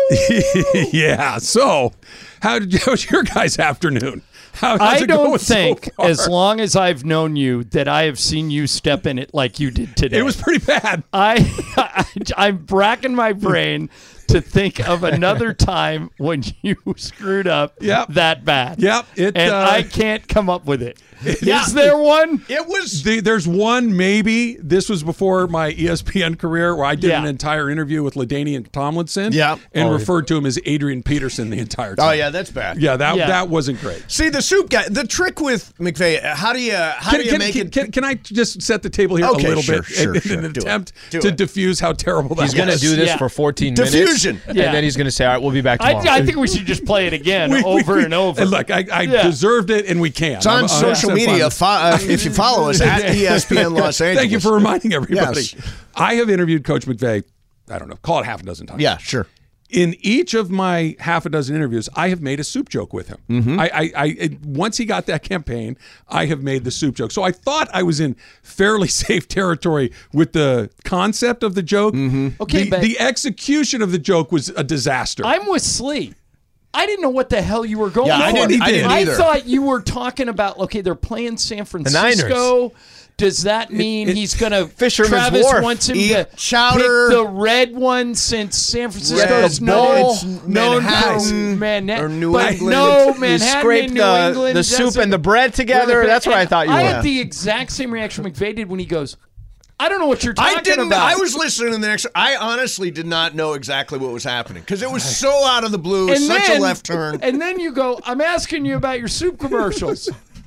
Yeah. So, how was your guys' afternoon? How's I it don't going think, so far? as long as I've known you, that I have seen you step in it like you did today. It was pretty bad. I'm racking my brain to think of another time when you screwed up that bad. Yep. I can't come up with it. Yeah. Is there one? It was. There's one, maybe. This was before my ESPN career where I did an entire interview with LaDainian Tomlinson and referred to him as Adrian Peterson the entire time. Oh, yeah, that's bad. Yeah, that wasn't great. See, the soup guy, the trick with McVay, how do you make it? Can I just set the table here a little bit in an attempt to diffuse how terrible that was? He's going to do this for 14 Diffusion. minutes. And then he's going to say, all right, we'll be back tomorrow. I think we should just play it again over and over. And look, I deserved it, and we can. It's on social media. If you follow us at ESPN Los Angeles. Thank you for reminding everybody. Yes. I have interviewed Coach McVay, I don't know, call it half a dozen times. Yeah, sure. In each of my half a dozen interviews, I have made a soup joke with him. Mm-hmm. I once he got that campaign, I have made the soup joke. So I thought I was in fairly safe territory with the concept of the joke. Mm-hmm. Okay, but the execution of the joke was a disaster. I'm with Slee. I didn't know what the hell you were going Yeah, for. I didn't either. I thought you were talking about, okay, they're playing San Francisco. Does that mean he's going to Travis Wharf. wants him Eat to chowder. pick the red one since San Francisco's known Manhattan for Manhattan or New but England. no, You Manhattan scrape and New England the soup doesn't- and the bread together. That's what I thought you I were. had the exact same reaction McVay did when he goes, I don't know what you're talking about. I was listening to the next. I honestly did not know exactly what was happening because it was so out of the blue, such a left turn. And then you go, I'm asking you about your soup commercials.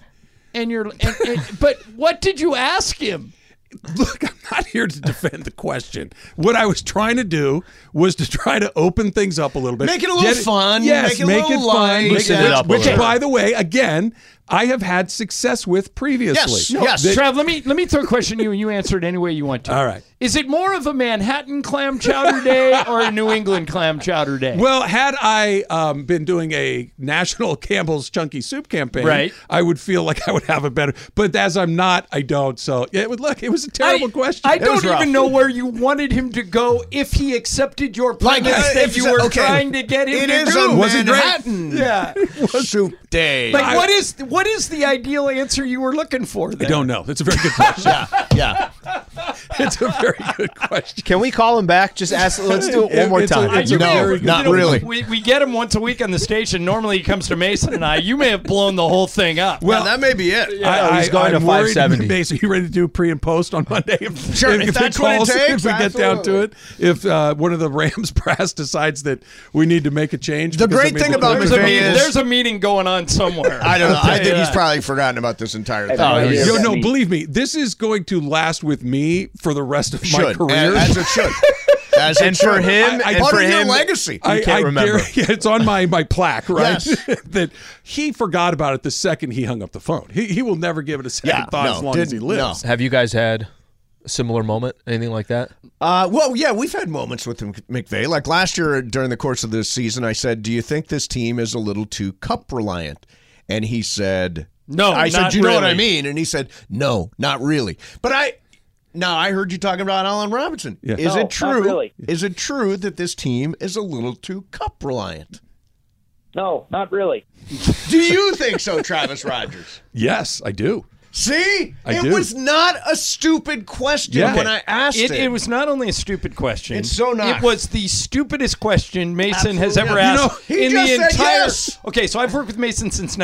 But what did you ask him? Look, I'm not here to defend the question. What I was trying to do was to try to open things up a little bit. Make it a little fun. Yes, make it a little light. Loosen it up a Which, little. by the way, again, I have had success with previously. Yes. Trav, let me throw a question to you and you answer it any way you want to. All right. Is it more of a Manhattan clam chowder day or a New England clam chowder day? Well, had I been doing a national Campbell's Chunky Soup campaign, Right. I would feel like I would have a better. But as I'm not, I don't. So it was a terrible question. I It was don't rough. even know where you wanted him to go if he accepted your premise that you were trying to get him It to is do. a Was it great? Manhattan Yeah. soup day. Like, what is the ideal answer you were looking for there? I don't know. That's a very good question. Yeah. It's a very good question. Can we call him back? Just ask. Let's do it one more It's a- time. it's a No, very good not question. really. We get him once a week on the station. Normally he comes to Mason and I. You may have blown the whole thing up. Well, that may be it. he's going to I'm worried, 570. Mason, you ready to do pre and post on Monday? Sure, if that's what it takes, If we get down to it, absolutely. if one of the Rams brass decides that we need to make a change. The because, great thing about there's, McVay is- there's a meeting going on somewhere. I don't know. I think Yeah. he's probably forgotten about this entire thing. Oh, he's- No, believe me, this is going to last with me for the rest of my Should. career. As it should. As it And for should. him, I and part for of your him- legacy. can't remember. It's on my plaque, right? Yes. That he forgot about it the second he hung up the phone. He will never give it a second thought as long as he lives. Have you guys had a similar moment? Anything like that? Well, yeah, we've had moments with McVay. Like last year during the course of this season, I said, do you think this team is a little too cup reliant? And he said, No, I said, not do you know what I really. mean? And he said, no, not really. But I heard you talking about Allen Robinson. Yeah. Is No, it true? not really. Is it true that this team is a little too cup reliant? No, not really. Do you think so, Travis Rogers? Yes, I do. See? I it do. was not a stupid question Yeah. when I asked it. It was not only a stupid question. It's so not. It was the stupidest question Mason has Absolutely. ever You know, asked he in just the said entire. yes. Okay, so I've worked with Mason since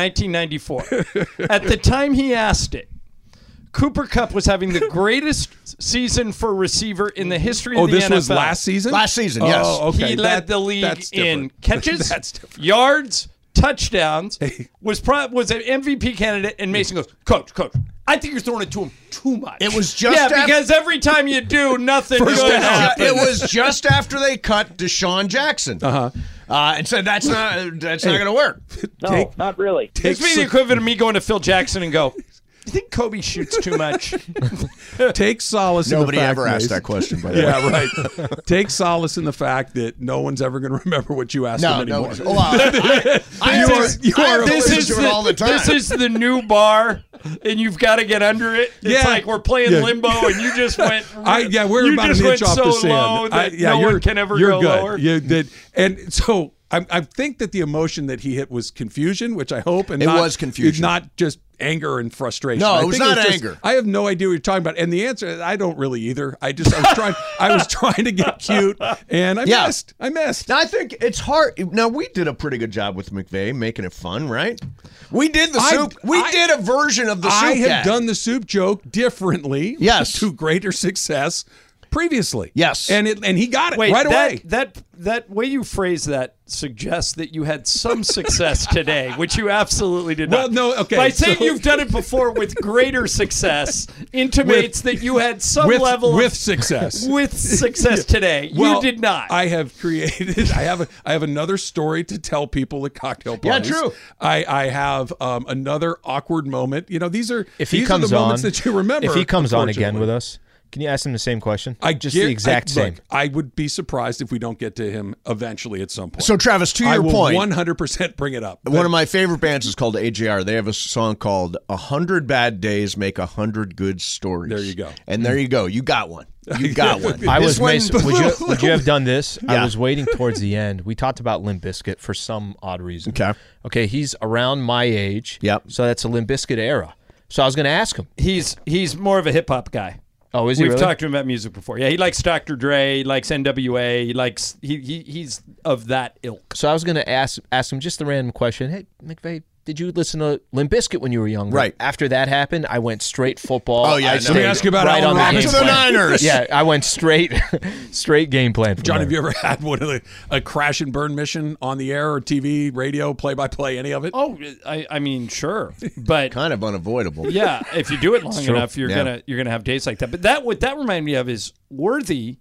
1994. At the time he asked it, Cooper Kupp was having the greatest season for receiver in the history of the this NFL. was last season? Last season, yes. Oh, okay. He led the league that's in different. catches, That's different. yards, touchdowns. Was an MVP candidate, and Mason goes, Coach, I think you're throwing it to him too much. It was just because every time you do, nothing good happens. It was just after they cut Deshaun Jackson. And said that's not going to work. No, not really. It's me the equivalent of me going to Phil Jackson and go, You think Kobe shoots too much? Take solace in the fact. Nobody ever asked that question, by the way. Yeah, right. Take solace in the fact that no one's ever going to remember what you asked them anymore. No. This is the new bar, and you've got to get under it. It's like we're playing limbo, and you just went. We're about an inch off the sand. Low that no one can ever go lower. And so I think that the emotion that he hit was confusion, which I hope, and was confusion, not just anger and frustration. No, it was not anger. I have no idea what you're talking about, and the answer is I don't really either. I was trying to get cute, and I missed. Now, I think it's hard. Now, we did a pretty good job with McVay making it fun, right? We did the soup. We did a version of the soup. I have done the soup joke differently. Yes, to greater success previously. Yes, and he got it right away. That way you phrase that suggests that you had some success today, which you absolutely did not. Well, no, okay. By saying you've done it before with greater success intimates that you had some level with success. With success today. Well, you did not. I have created. I have another story to tell people at cocktail parties. Yeah, true. I have another awkward moment. You know, these are the moments that you remember. If he comes on again with us. Can you ask him the same question? Just the exact same. I would be surprised if we don't get to him eventually at some point. So, Travis, to your point, 100% bring it up. One of my favorite bands is called AJR. They have a song called 100 Bad Days Make 100 Good Stories. There you go. And there you go. You got one. You got one. Would you have done this? Yeah. I was waiting towards the end. We talked about Limp Bizkit for some odd reason. Okay, he's around my age. Yep. So that's a Limp Bizkit era. So I was going to ask him. He's more of a hip-hop guy. Oh, is he We've really? talked to him about music before. Yeah, he likes Dr. Dre, he likes NWA, he likes he's of that ilk. So I was going to ask him just a random question. Hey, McVay, did you listen to Limp Bizkit when you were younger? Right. After that happened, I went straight football. Oh, yeah. Let me ask you about Allen Robinson. To the Niners. Yeah, I went straight game plan. John, have you ever had one of a crash and burn mission on the air or TV, radio, play-by-play, any of it? Oh, I mean, sure, but kind of unavoidable. Yeah, if you do it long enough, you're gonna have days like that. But what that reminded me of is Worthy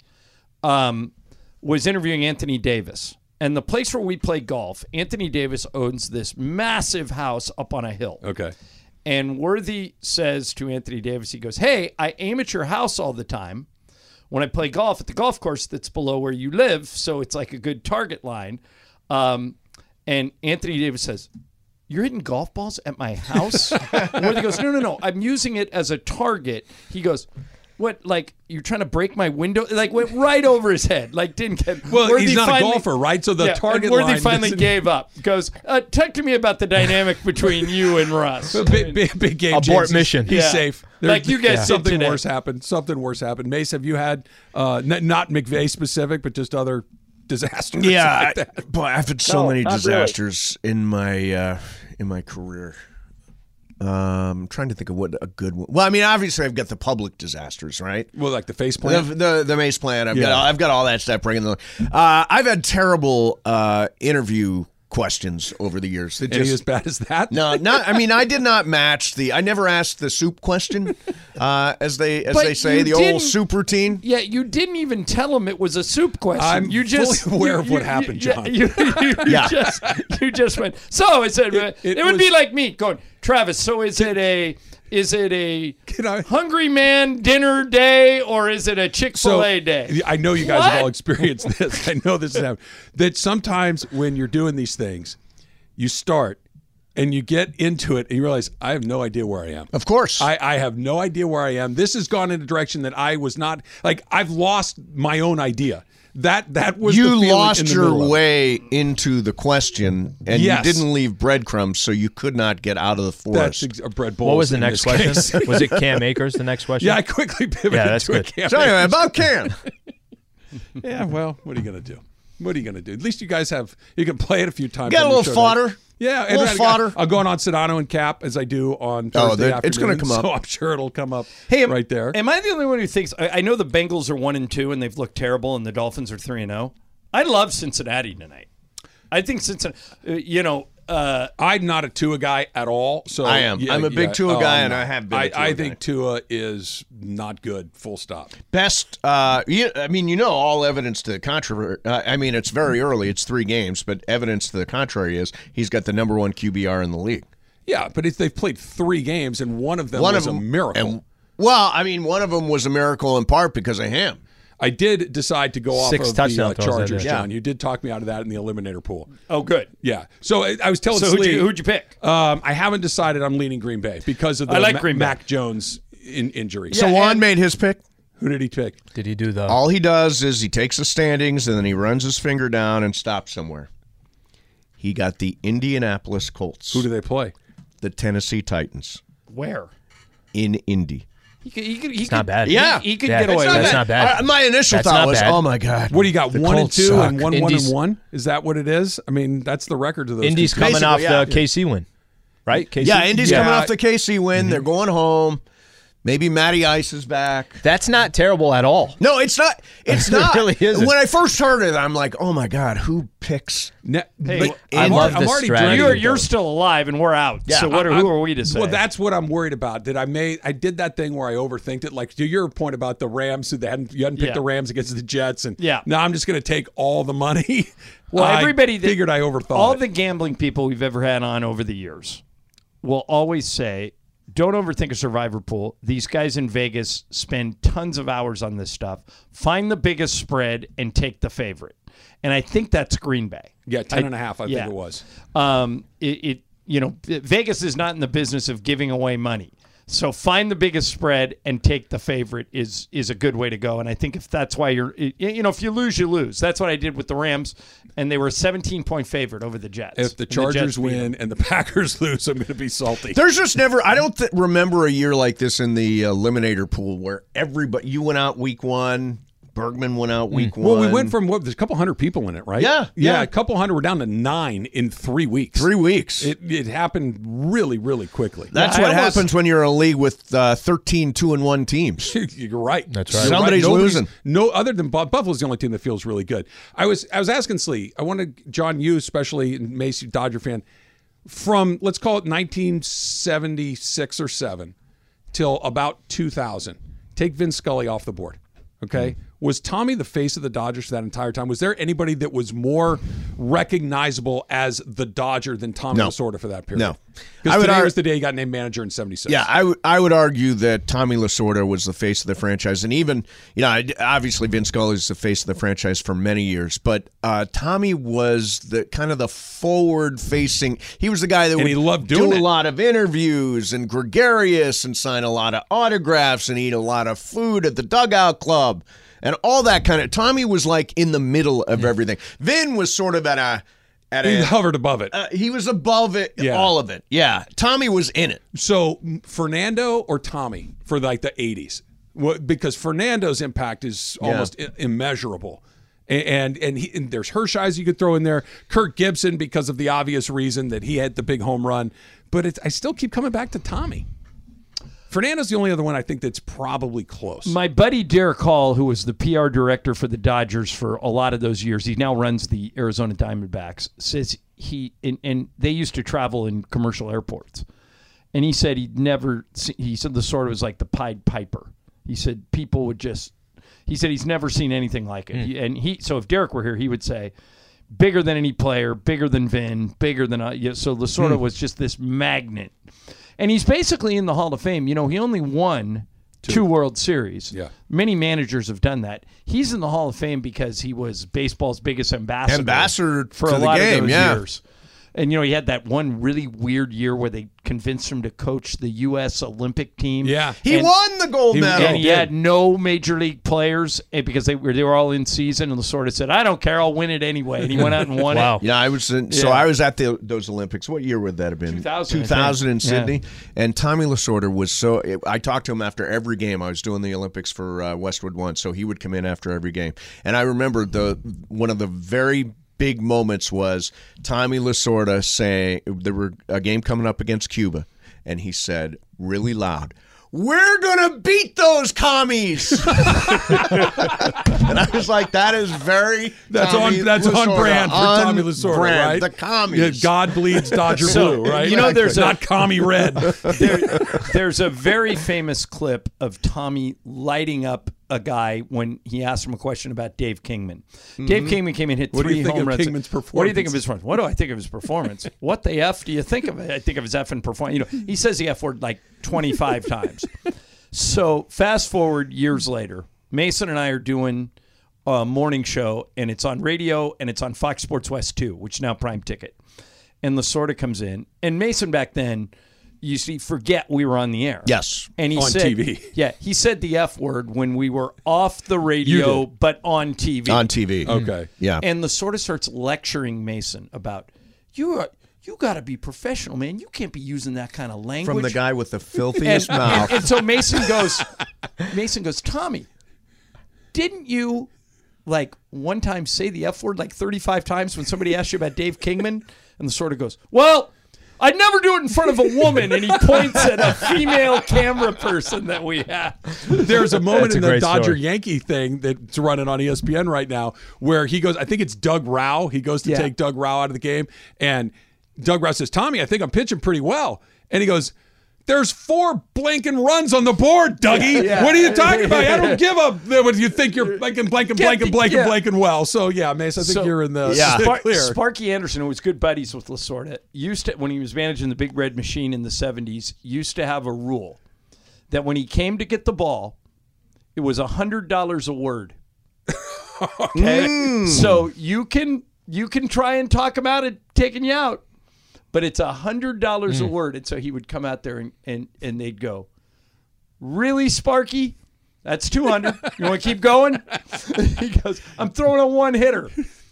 was interviewing Anthony Davis. And the place where we play golf, Anthony Davis owns this massive house up on a hill. Okay. And Worthy says to Anthony Davis, he goes, hey, I aim at your house all the time when I play golf at the golf course that's below where you live, so it's like a good target line. And Anthony Davis says, you're hitting golf balls at my house? And Worthy goes, no, I'm using it as a target. He goes, what, like, you're trying to break my window? Like, went right over his head. Like, didn't get... Well, he's not a golfer, right? So the target line... Worthy finally gave up. Goes, talk to me about the dynamic between you and Russ. Big game. Abort mission. He's safe. Like you guys said Something today. worse happened. Mace, have you had, not McVay specific, but just other disasters like that? Boy, I've had so many disasters in my career. I'm trying to think of what a good one. Well, I mean, obviously, I've got the public disasters, right? Well, like the face plant, the Mace plant. I've got all that stuff. I've had terrible interview questions over the years. Any as bad as that? No, not. I mean, I did not match the. I never asked the soup question, as they say, the old soup routine. Yeah, you didn't even tell him it was a soup question. I'm you just fully aware of what happened, John. You just went. So it said it would be like me going, Travis. So is it a hungry man dinner day or is it a Chick-fil-A day? I know you guys have all experienced this. I know this has happened. That sometimes when you're doing these things, you start and you get into it and you realize, I have no idea where I am. Of course. I have no idea where I am. This has gone in a direction that I was not, like, I've lost my own idea. That was the feeling lost in the your way into the question, and Yes. you didn't leave breadcrumbs, so you could not get out of the forest. That's bread bowls. What was the in next this question? case. Was it Cam Akers, the next question? Yeah, I quickly pivoted that's to a good. Cam So anyway, Akers. about Cam. Yeah, well, what are you going to do? What are you going to do? At least you guys you can play it a few times. Got a on your little show fodder. night. Yeah, a little fodder. I'll go on Sedano and Cap as I do on Thursday afternoon. It's going to come up. So I'm sure it'll come up right there. Am I the only one who thinks? I know the Bengals are 1-2 and they've looked terrible, and the Dolphins are 3-0. I love Cincinnati tonight. I think Cincinnati. I'm not a Tua guy at all. So I am. I'm a big Tua guy, and I have been. I think Tua is not good. Full stop. Best. All evidence to the contrary. I mean, it's very early. It's 3 games, but evidence to the contrary is he's got the number 1 QBR in the league. Yeah, but they've played 3 games, and one of them was a miracle. One of them was a miracle in part because of him. I did decide to go off of the Chargers, yeah. John. You did talk me out of that in the eliminator pool. Oh, good. Yeah. So I was telling Slee. Who'd you pick? I haven't decided. I'm leaning Green Bay because of the Mac Jones injury. So Juan made his pick. Who did he pick? Did he do All he does is he takes the standings and then he runs his finger down and stops somewhere. He got the Indianapolis Colts. Who do they play? The Tennessee Titans. Where? In Indy. It's not bad. Yeah. He could get away with it. That's not bad. My initial thought was, oh, my God. What do you got, 1-2 and 1-1-1? Is that what it is? I mean, that's the record of those. Indy's coming off the KC win, right? KC? Yeah, Indy's coming off the KC win. They're going home. Maybe Matty Ice is back. That's not terrible at all. No, it's not. It's not. It really isn't. When I first heard it, I'm like, oh, my God, who picks? Hey, I love this strategy. You're still alive, and we're out. Yeah, so who are we to say? Well, that's what I'm worried about. I did that thing where I overthinked it. Like to your point about the Rams, you hadn't picked the Rams against the Jets, and now I'm just going to take all the money. Well, everybody figured I overthought all it. the gambling people we've ever had on over the years will always say, don't overthink a survivor pool. These guys in Vegas spend tons of hours on this stuff. Find the biggest spread and take the favorite. And I think that's Green Bay. Yeah, 10.5, I think it was. Vegas is not in the business of giving away money. So find the biggest spread and take the favorite is a good way to go. And I think if that's why if you lose, you lose. That's what I did with the Rams, and they were a 17-point favorite over the Jets. If the Chargers win and the Packers lose, I'm going to be salty. There's just never, I don't remember a year like this in the eliminator pool where you went out week 1. Bergman went out week 1. Well, we went from there's a couple hundred people in it, right? Yeah. A couple hundred. We're down to 9 in 3 weeks. 3 weeks. It happened really, really quickly. That's what happens when you're in a league with 13 2-1 teams. You're right. That's right. Somebody's losing. No, other than Buffalo's the only team that feels really good. I was asking Slee. I wanted John, you especially, Macy, Dodger fan, from let's call it 1976 or 7 till about 2000. Take Vin Scully off the board. Okay. Was Tommy the face of the Dodgers for that entire time? Was there anybody that was more recognizable as the Dodger than Tommy Lasorda for that period? No. Because today was the day he got named manager in 76. Yeah, I would argue that Tommy Lasorda was the face of the franchise. And even, obviously Vin Scully is the face of the franchise for many years. But Tommy was the kind of the forward-facing. He was the guy that would do a lot of interviews and gregarious and sign a lot of autographs and eat a lot of food at the Dugout Club. And all that kind of. Tommy was like in the middle of everything. Vin was sort of he hovered above it. He was above it, all of it. Yeah, Tommy was in it. So Fernando or Tommy for like the 80s, because Fernando's impact is almost immeasurable. And there's Hershiser you could throw in there, Kirk Gibson because of the obvious reason that he had the big home run. But I still keep coming back to Tommy. Fernando's the only other one I think that's probably close. My buddy Derek Hall, who was the PR director for the Dodgers for a lot of those years, he now runs the Arizona Diamondbacks, says and they used to travel in commercial airports. And he said he said the sort of was like the Pied Piper. He said people would he said he's never seen anything like it. So if Derek were here, he would say, bigger than any player, bigger than Vin, bigger than so Lasorda was just this magnet. And he's basically in the Hall of Fame. He only won 2 World Series. Yeah. Many managers have done that. He's in the Hall of Fame because he was baseball's biggest ambassador for a lot game, of those years. And, he had that one really weird year where they convinced him to coach the U.S. Olympic team. Yeah. He won the gold medal. And he had no major league players because they were all in season, and Lasorda said, I don't care, I'll win it anyway. And he went out and won it. Yeah, I was at those Olympics. What year would that have been? 2000 in Sydney. Yeah. And Tommy Lasorda was I talked to him after every game. I was doing the Olympics for Westwood One, so he would come in after every game. And I remember one of the very big moments was Tommy Lasorda saying there were a game coming up against Cuba, and he said really loud, "We're gonna beat those commies." And I was like, "That is very that's on brand for Tommy Lasorda, right? The commies. Yeah, God bleeds Dodger blue, right? There's not commie red. There's a very famous clip of Tommy lighting up a guy when he asked him a question about Dave Kingman. Dave Kingman came and hit What do you 3 think home of runs. Kingman's performance? What do you think of his performance? What do I think of his performance? What the F do you think of it? I think of his effing performance. You know, he says the F word like 25 times. So fast forward years later, Mason and I are doing a morning show, and it's on radio, and it's on Fox Sports West 2, which is now Prime Ticket. And Lasorda comes in, and Mason back then, you see, forget we were on the air. Yes. And he On said, TV. Yeah, he said the F word when we were off the radio, but on TV. On TV. Okay. Yeah. And Lasorda starts lecturing Mason about, you got to be professional, man. You can't be using that kind of language. From the guy with the filthiest mouth. And so Mason goes, Tommy, didn't you like one time say the F word like 35 times when somebody asked you about Dave Kingman? And Lasorda goes, well, I'd never do it in front of a woman. And he points at a female camera person that we have. There's a moment That's in a the great Dodger story. Yankee thing that's running on ESPN right now where he goes, I think it's Doug Rauh. He goes to take Doug Rauh out of the game. And Doug Rauh says, Tommy, I think I'm pitching pretty well. And he goes, there's 4 blanking runs on the board, Dougie. Yeah. What are you talking about? I don't give a what you think you're blanking well. So yeah, Mace, I think you're in the clear. Sparky Anderson, who was good buddies with Lasorda, used to, when he was managing the Big Red Machine in the 70s, used to have a rule that when he came to get the ball, it was $100 a word. Okay, so you can try and talk him out of taking you out, but it's $100 a word. And so he would come out there and they'd go, really, Sparky? That's 200. You want to keep going? He goes, I'm throwing a one-hitter.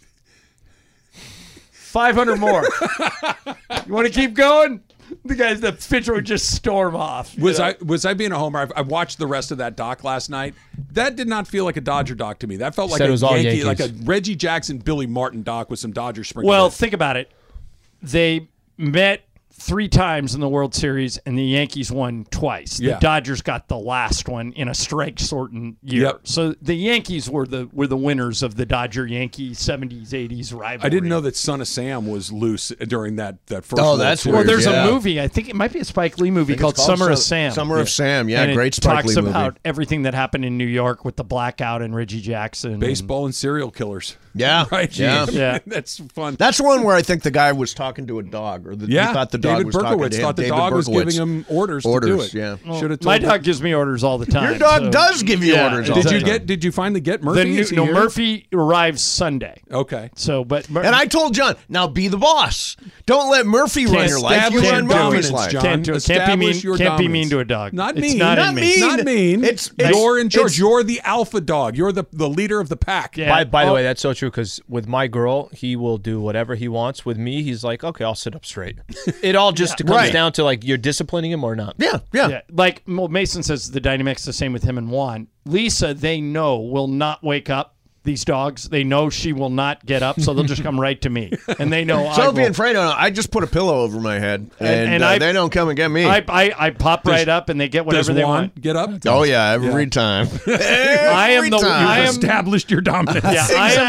500 more. You want to keep going? The pitcher would just storm off. Was I being a homer? I watched the rest of that doc last night. That did not feel like a Dodger doc to me. That felt like Said it a was all Yankee, Yankees. like a Reggie Jackson, Billy Martin doc with some Dodger sprinkled Well, in. think about it. They met 3 times in the World Series, and the Yankees won twice. The Dodgers got the last one in a strike-sorting year. Yep. So the Yankees were the winners of the Dodger-Yankee 70s, 80s rivalry. I didn't know that Son of Sam was loose during that first. Oh, World that's Series. Well, there's Yeah. a movie. I think it might be a Spike Lee movie called Summer of Sam. Summer of Sam. Yeah, and great it Spike Lee talks movie. about everything that happened in New York with the blackout and Reggie Jackson. Baseball and serial killers. Yeah. Right. Yeah. Yeah. That's fun. That's one where I think the guy was talking to a dog, or he thought the dog David was talking Berkowitz to him. thought the David dog was Berkowitz. giving him orders to do it. Yeah. Should have told My him. dog gives me orders all the time. Your dog so- does give you orders all the time. Did you finally get Murphy? Is he here? Murphy arrives Sunday. Okay. So, but And I told John, now be the boss. Don't let Murphy run your life. You Establish run your Murphy's dominance, life. John. Can't do it. Can't be Establish mean. your Can't be dominance. mean to a dog. Not It's mean. not Not in me. mean. Not mean. You're in charge. it's- You're the alpha dog. You're the leader of the pack. Yeah. By the way, that's so true because with my girl, he will do whatever he wants. With me, he's like, okay, I'll sit up straight. It all just comes Right. down to like you're disciplining him or not. Yeah. Yeah, like Mason says, the dynamic's the same with him and Juan. Lisa, they know, will not wake up. These dogs, they know she will not get up, so they'll just come right to me, and they know. Sophie and Fredo, I just put a pillow over my head, and they don't come and get me. I pop right up, and they get whatever Does they Juan want. get up? Oh yeah, every time. I am the. I am established your dominance. Yeah,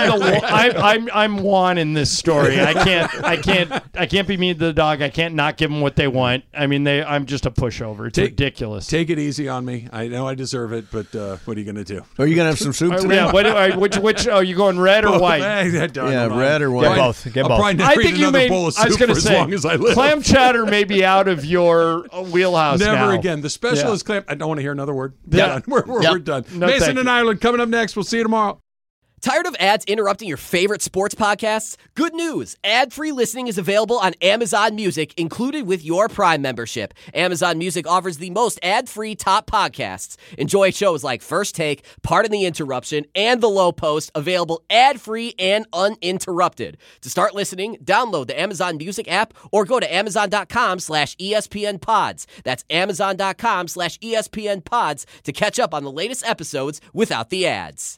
I'm Juan in this story. I can't be mean to the dog. I can't not give them what they want. I mean, I'm just a pushover. It's ridiculous. Take it easy on me. I know I deserve it, but what are you going to do? Are you gonna have some soup today? Yeah. Which? Oh, you going red or white? Red or white. Get both. Get I'll both. probably never I eat think you another may. bowl of I was soup going for to as say, long as I live. clam chowder may be out of your wheelhouse Never now. again. The specialist clam. I don't want to hear another word. Yeah. We're done. No, thank Mason and you. Ireland coming up next. We'll see you tomorrow. Tired of ads interrupting your favorite sports podcasts? Good news. Ad-free listening is available on Amazon Music, included with your Prime membership. Amazon Music offers the most ad-free top podcasts. Enjoy shows like First Take, Pardon the Interruption, and The Low Post, available ad-free and uninterrupted. To start listening, download the Amazon Music app or go to amazon.com/ESPN Pods. That's amazon.com/ESPN Pods to catch up on the latest episodes without the ads.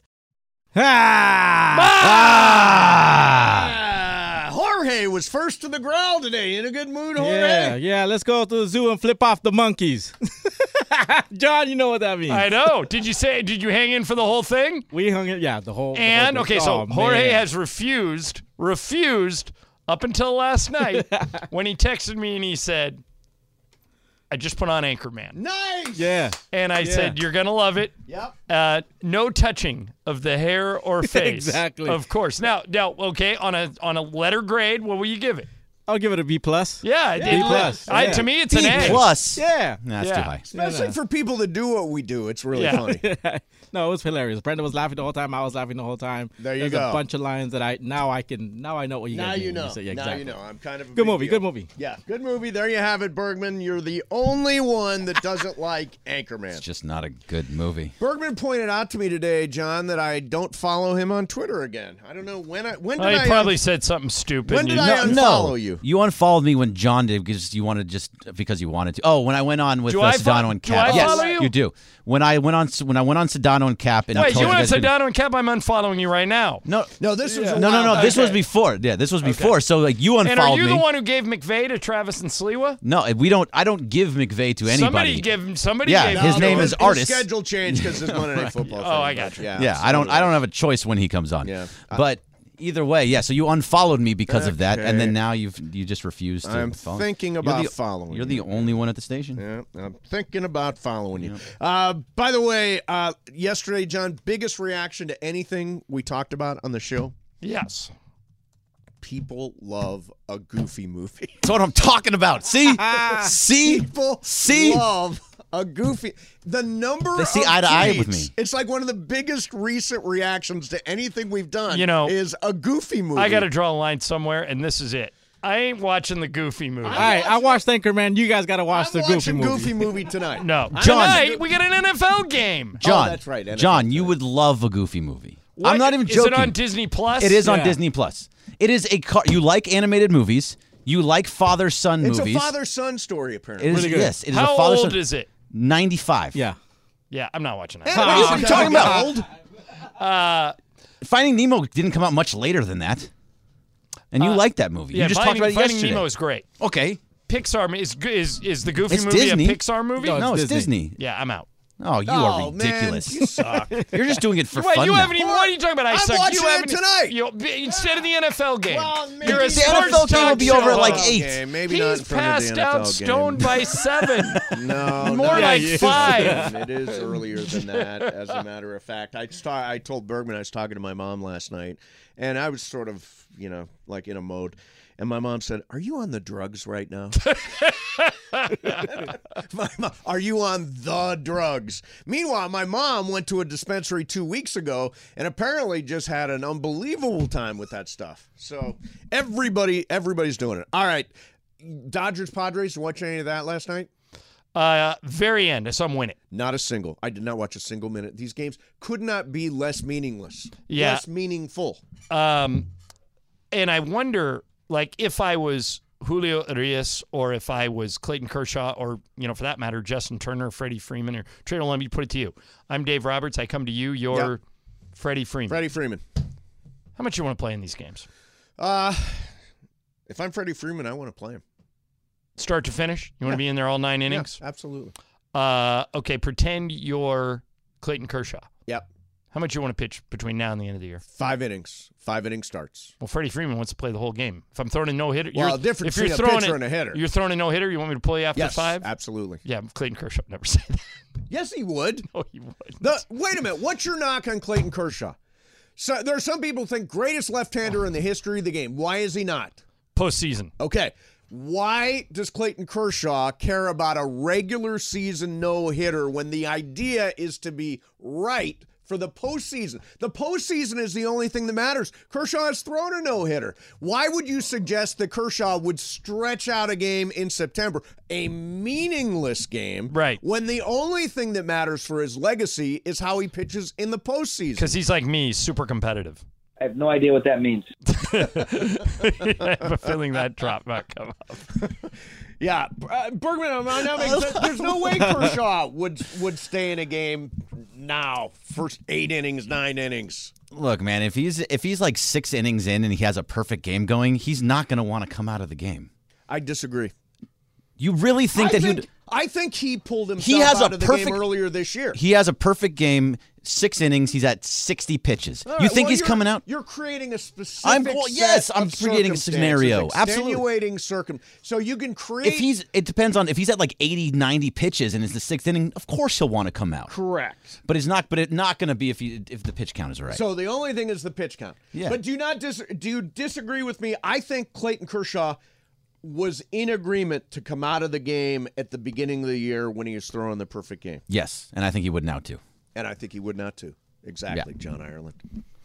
Jorge was first to the growl today. In a good mood, Jorge? Yeah. Let's go to the zoo and flip off the monkeys. John, you know what that means. I know. Did you hang in for the whole thing? We hung it. Yeah, the whole. And the whole okay, thing. so Oh, Jorge man. has refused up until last night when he texted me and he said, I just put on Anchorman. Nice. Yeah. And I said, you're going to love it. Yep. No touching of the hair or face. Exactly. Of course. Now, okay, on a letter grade, what will you give it? I'll give it a B+. Yeah. B+. Yeah. To me, it's an A. Plus. Yeah. That's too high. Especially for people that do what we do. It's really funny. No, it was hilarious. Brenda was laughing the whole time. I was laughing the whole time. There you There's go. a bunch of lines that I know what you Now guys you mean when know. say, yeah, Now exactly. you know. I'm kind of a Good big movie. deal. Good movie. Yeah, good movie. There you have it, Bergman. You're the only one that doesn't like Anchorman. It's just not a good movie. Bergman pointed out to me today, John, that I don't follow him on Twitter again. I don't know when did He I probably said something stupid. When did I unfollow you? You unfollowed me when John did because you wanted to. Oh, when I went on with Sedano and Cap. Do I follow you? You do. When I went on Sedano and Cap, and I Wait, told you went guys on Sedano and Cap? I'm unfollowing you right now. No, this was no. This was before. Yeah, this was before. So like you unfollowed me. And are you the one who gave McVay to Travis and Sliwa? No, we don't. I don't give McVay to anybody. Somebody Yeah, gave his name is his Artist. schedule changed because his Monday Night Football. Oh, I got you. Yeah, I don't have a choice when he comes on. Yeah. But either way, yeah. So you unfollowed me because of that, and then now you just refused to. I'm follow. thinking about following You're you. the only one at the station. Yeah, I'm thinking about following you. By the way, yesterday, John, biggest reaction to anything we talked about on the show? Yes. People love a goofy movie. That's what I'm talking about. See? People love a goofy. The number They see of eye to eye tweets, with me. It's like one of the biggest recent reactions to anything we've done. Is a goofy movie. I got to draw a line somewhere, and this is it. I ain't watching the Goofy movie. All right, I watched Anchorman. You guys got to watch the Goofy movie. Goofy movie tonight. No, John. tonight we got an NFL game. John, that's right, NFL. John, you would love a Goofy movie. What? I'm not even joking. Is it on Disney Plus? It is on Disney Plus. It is you like animated movies. You like father-son movies. It's a father-son story, apparently. It is, Really good. yes, it is How a father-son. old is it? 95. Yeah. Yeah, I'm not watching that. What are you talking about? Finding Nemo didn't come out much later than that. And you like that movie. Yeah, you just talked about it Finding yesterday. Nemo is great. Okay. Pixar is the Goofy It's movie Disney. a Pixar movie? No, It's Disney. Yeah, I'm out. Oh, you are ridiculous. Man, you suck. You're just doing it for Wait, fun. you now. haven't even. What are you talking about? I I'm suck. watching You it haven't tonight. Instead of the NFL game. Well, maybe You're a the sports NFL game will talk be over at show like host. 8. Okay, maybe not in He's front passed of the out NFL stoned game. by 7. No, More like 5. It is earlier than that, as a matter of fact. I told Bergman I was talking to my mom last night, and I was sort of, like in a mode. And my mom said, "Are you on the drugs right now?" My mom, "Are you on the drugs?" Meanwhile, my mom went to a dispensary 2 weeks ago and apparently just had an unbelievable time with that stuff. So everybody's doing it. All right, Dodgers Padres. You watch any of that last night? Very end. I saw him win it. Not a single. I did not watch a single minute. These games could not be less meaningless. Yeah. Less meaningful. And I wonder, like, if I was Julio Urias or if I was Clayton Kershaw or, for that matter, Justin Turner, Freddie Freeman, or Trey, let me put it to you. I'm Dave Roberts. I come to you. You're Freddie Freeman. Freddie Freeman. How much you want to play in these games? If I'm Freddie Freeman, I want to play him. Start to finish? You want to be in there all 9 innings? Yeah, absolutely. Okay, pretend you're Clayton Kershaw. Yep. How much you want to pitch between now and the end of the year? 5 innings. 5 inning starts. Well, Freddie Freeman wants to play the whole game. If I'm throwing a no-hitter... Well, difference between a pitcher and a hitter. You're throwing a no-hitter? You want me to play after 5? Absolutely. Yeah, Clayton Kershaw would never say that. Yes, he would. No, he wouldn't. Wait a minute. What's your knock on Clayton Kershaw? So there are some people who think greatest left-hander in the history of the game. Why is he not? Postseason. Okay. Why does Clayton Kershaw care about a regular season no-hitter when the idea is to be right for the postseason? The postseason is the only thing that matters. Kershaw has thrown a no-hitter. Why would you suggest that Kershaw would stretch out a game in September, a meaningless game, right, when the only thing that matters for his legacy is how he pitches in the postseason? Because he's like me, super competitive. I have no idea what that means. I have a feeling that drop might come up. Yeah, Bergman, there's no way Kershaw would stay in a game now. First 8 innings, 9 innings. Look, man, if he's like 6 innings in and he has a perfect game going, he's not going to want to come out of the game. I disagree. You really think I think he pulled himself out of the game earlier this year. He has a perfect game 6 innings. He's at 60 pitches. You think he's coming out? You're creating a specific I'm creating a scenario. Absolutely. So you can create. It depends on if he's at like 80, 90 pitches and it's the 6th inning. Of course he'll want to come out. Correct. But it's not. But it's not going to be if the pitch count is right. So the only thing is the pitch count. Yeah. But do you disagree with me? I think Clayton Kershaw was in agreement to come out of the game at the beginning of the year when he was throwing the perfect game. Yes, and I think he would now too. And I think he would not too. Exactly, yeah. John Ireland.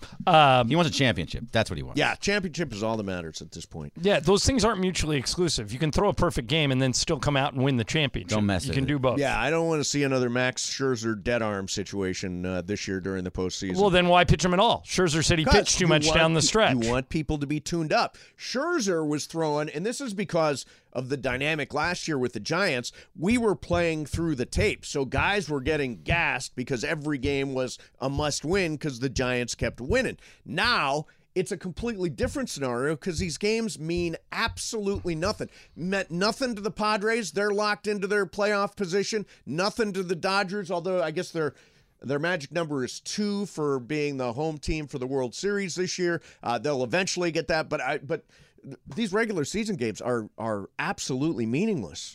He wants a championship. That's what he wants. Yeah, championship is all that matters at this point. Yeah, those things aren't mutually exclusive. You can throw a perfect game and then still come out and win the championship. Don't mess You with can it. do both. Yeah, I don't want to see another Max Scherzer dead arm situation this year during the postseason. Well, then why pitch him at all? Scherzer said he pitched too much down the stretch. You want people to be tuned up. Scherzer was throwing, and this is because of the dynamic last year with the Giants. We were playing through the tape, so guys were getting gassed because every game was a must-win because the Giants kept winning. Now, it's a completely different scenario because these games mean absolutely nothing. Meant nothing to the Padres. They're locked into their playoff position. Nothing to the Dodgers, although I guess their magic number is 2 for being the home team for the World Series this year. They'll eventually get that, but these regular season games are absolutely meaningless.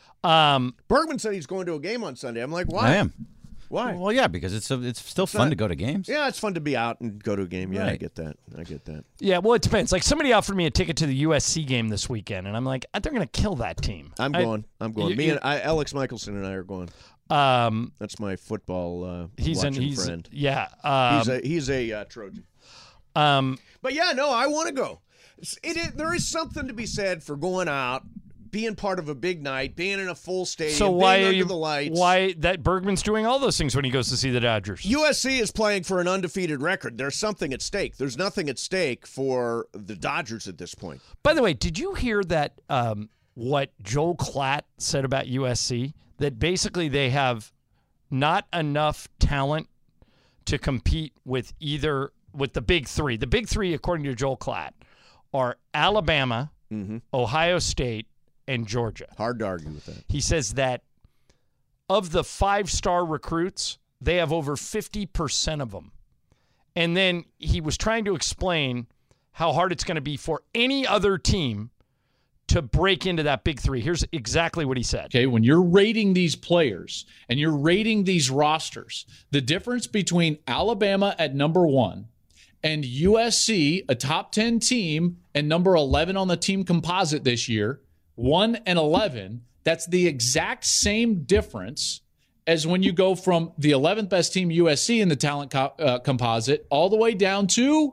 Bergman said he's going to a game on Sunday. I'm like, why? I am. Why? Well, yeah, because it's still fun to go to games. Yeah, it's fun to be out and go to a game. Yeah, right. I get that. Yeah, well, it depends. Like, somebody offered me a ticket to the USC game this weekend, and I'm like, they're going to kill that team. I'm going. Alex Michelson and I are going. That's my football watching friend. Yeah. He's a Trojan. But yeah, no, I want to go. There is something to be said for going out, being part of a big night, being in a full stadium, being under the lights. Why that Bergman's doing all those things when he goes to see the Dodgers? USC is playing for an undefeated record. There's something at stake. There's nothing at stake for the Dodgers at this point. By the way, did you hear that what Joel Klatt said about USC? That basically they have not enough talent to compete with the big three. The big three, according to Joel Klatt, are Alabama, Ohio State, and Georgia. Hard to argue with that. He says that of the 5-star recruits, they have over 50% of them. And then he was trying to explain how hard it's going to be for any other team to break into that big three. Here's exactly what he said. Okay, when you're rating these players and you're rating these rosters, the difference between Alabama at number 1 and USC, a top 10 team, and number 11 on the team composite this year, 1 and 11, that's the exact same difference as when you go from the 11th best team, USC, in the talent composite, all the way down to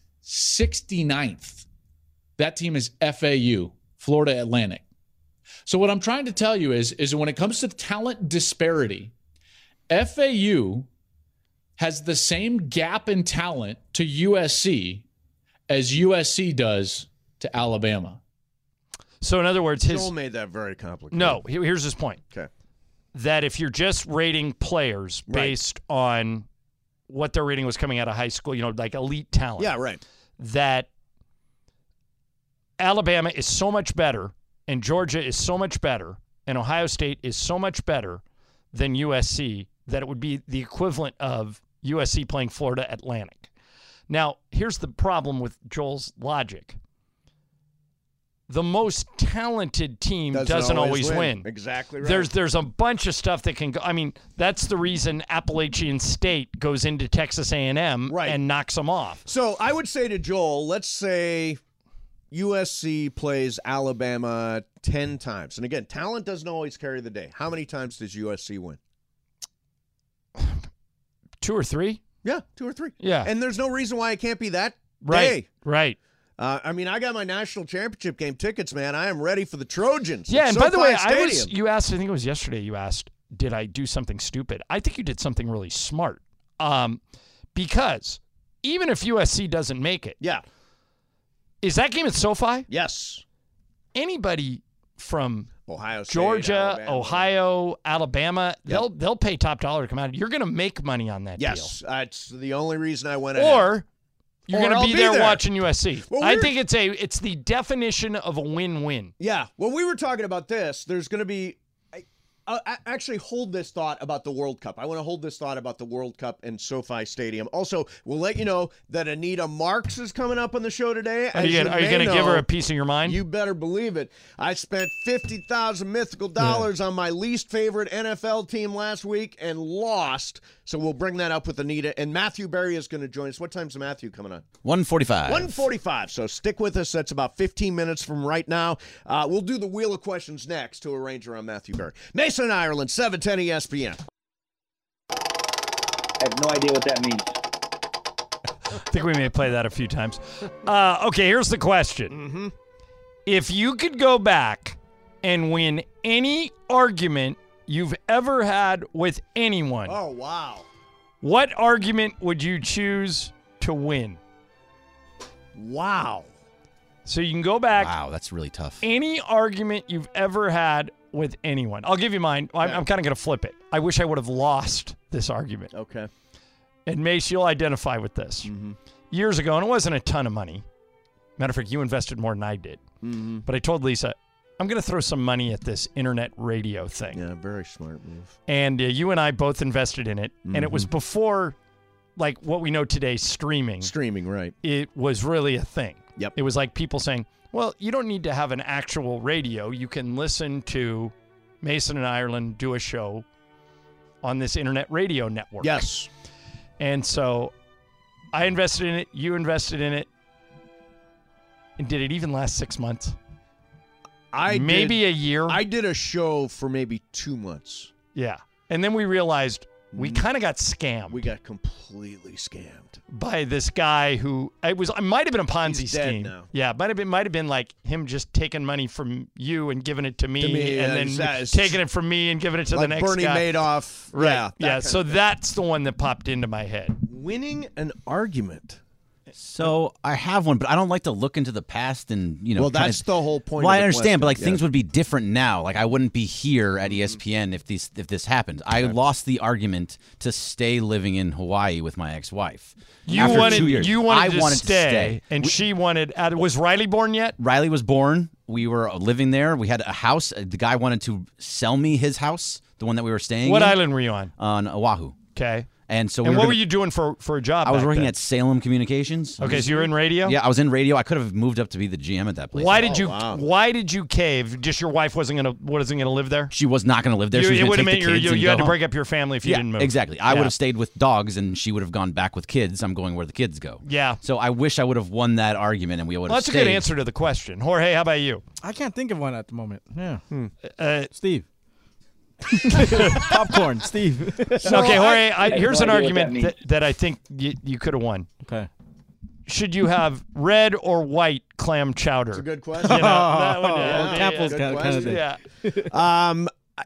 69th. That team is FAU, Florida Atlantic. So what I'm trying to tell you is when it comes to talent disparity, FAU has the same gap in talent to USC as USC does to Alabama. So in other words, Joel made that very complicated. No, here's his point. Okay. That if you're just rating players based on what their rating was coming out of high school, like elite talent. Yeah, right. That Alabama is so much better, and Georgia is so much better, and Ohio State is so much better than USC that it would be the equivalent of USC playing Florida Atlantic. Now, here's the problem with Joel's logic. The most talented team doesn't always win. Exactly right. There's a bunch of stuff that can go. I mean, that's the reason Appalachian State goes into Texas A&M and knocks them off. So I would say to Joel, let's say USC plays Alabama 10 times. And again, talent doesn't always carry the day. How many times does USC win? 2 or 3? Yeah, 2 or 3. Yeah. And there's no reason why it can't be that day. Right. I mean, I got my national championship game tickets, man. I am ready for the Trojans. Yeah, and by the way, you asked, I think it was yesterday, you asked, did I do something stupid? I think you did something really smart. Because even if USC doesn't make it. Yeah. Is that game at SoFi? Yes. Anybody from Ohio State, Georgia, Ohio, Alabama, they'll pay top dollar to come out. You're going to make money on that deal. Yes, that's the only reason I went ahead. You're going to be there watching USC. Well, I think it's the definition of a win-win. Yeah. Well, we were talking about this. There's going to be actually hold this thought about the World Cup. I want to hold this thought about the World Cup and SoFi Stadium. Also, we'll let you know that Anita Marks is coming up on the show today. Are you going to give her a piece of your mind? You better believe it. I spent $50,000 mythical dollars on my least favorite NFL team last week and lost. So we'll bring that up with Anita. And Matthew Berry is going to join us. What time's Matthew coming on? 1:45. 1:45. So stick with us. That's about 15 minutes from right now. We'll do the Wheel of Questions next to arrange around Matthew Berry. Mason in Ireland, 710 ESPN. I have no idea what that means. I think we may play that a few times. Okay, here's the question. Mm-hmm. If you could go back and win any argument you've ever had with anyone, Oh, wow. what argument would you choose to win? Wow. So you can go back. Wow, that's really tough. Any argument you've ever had with anyone. I'll give you mine. I'm kind of going to flip it. I wish I would have lost this argument. Okay. And Mace, you'll identify with this. Mm-hmm. Years ago, and it wasn't a ton of money. Matter of fact, you invested more than I did. Mm-hmm. But I told Lisa, I'm going to throw some money at this internet radio thing. Yeah, very smart move. And you and I both invested in it. Mm-hmm. And it was before, like what we know today, streaming. Streaming, right. It was really a thing. Yep. It was like people saying, well, you don't need to have an actual radio. You can listen to Mason in Ireland do a show on this internet radio network. Yes. And so I invested in it. You invested in it. And did it even last 6 months? Maybe a year? I did a show for maybe 2 months. Yeah. And then we realized we kind of got scammed. We got completely scammed by this guy who it might have been a Ponzi He's dead scheme. now. Yeah, might have been like him just taking money from you and giving it to me, and then exactly. taking it from me and giving it to like the next Bernie guy. Madoff. Right. Yeah. So that's the one that popped into my head. Winning an argument. So I have one, but I don't like to look into the past and Well, that's the whole point. Well, of I the understand, but like question. things would be different now. Like I wouldn't be here at ESPN if this happened. I lost the argument to stay living in Hawaii with my ex-wife. After 2 years. You wanted I wanted to stay, and she wanted. Was Riley born yet? Riley was born. We were living there. We had a house. The guy wanted to sell me his house, the one that we were staying What in. island were you on? On Oahu. Okay. And so and what were you doing for a job? I was back working then? at Salem Communications. Okay, so you were in radio? Yeah, I was in radio. I could have moved up to be the GM at that place. Why did you cave? Just your wife wasn't gonna live there? She was not going to live there. She was it going would to have take meant the kids and you go had to home. break up your family if you didn't move. Exactly. I would have stayed with dogs, and she would have gone back with kids. I'm going where the kids go. Yeah. So I wish I would have won that argument, and we would have Well, that's stayed. a good answer to the question. Jorge, how about you? I can't think of one at the moment. Yeah. Steve. Popcorn, Steve. Okay, Jorge, here's an no idea what argument that I think you could have won. Okay. Should you have red or white clam chowder? That's a good question. You know, that one, Campbell's kind of thing. yeah.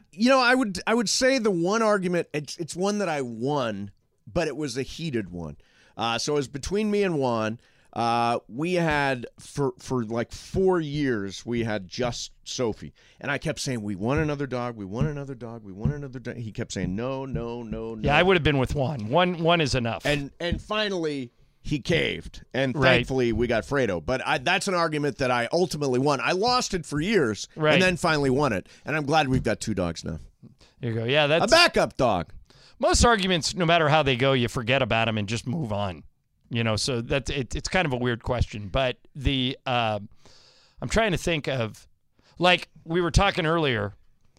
I would say the one argument, it's one that I won, but it was a heated one. So it was between me and Juan. We had for like 4 years we had just Sophie, and I kept saying we want another dog, we want another dog, we want another dog. He kept saying no. Yeah, I would have been with Juan. One is enough. And finally he caved, and thankfully we got Fredo. But that's an argument that I ultimately won. I lost it for years, and then finally won it, and I'm glad we've got 2 dogs now. There you go. Yeah, that's a backup dog. Most arguments, no matter how they go, you forget about them and just move on. You know, so that's it's kind of a weird question, but I'm trying to think of, like we were talking earlier,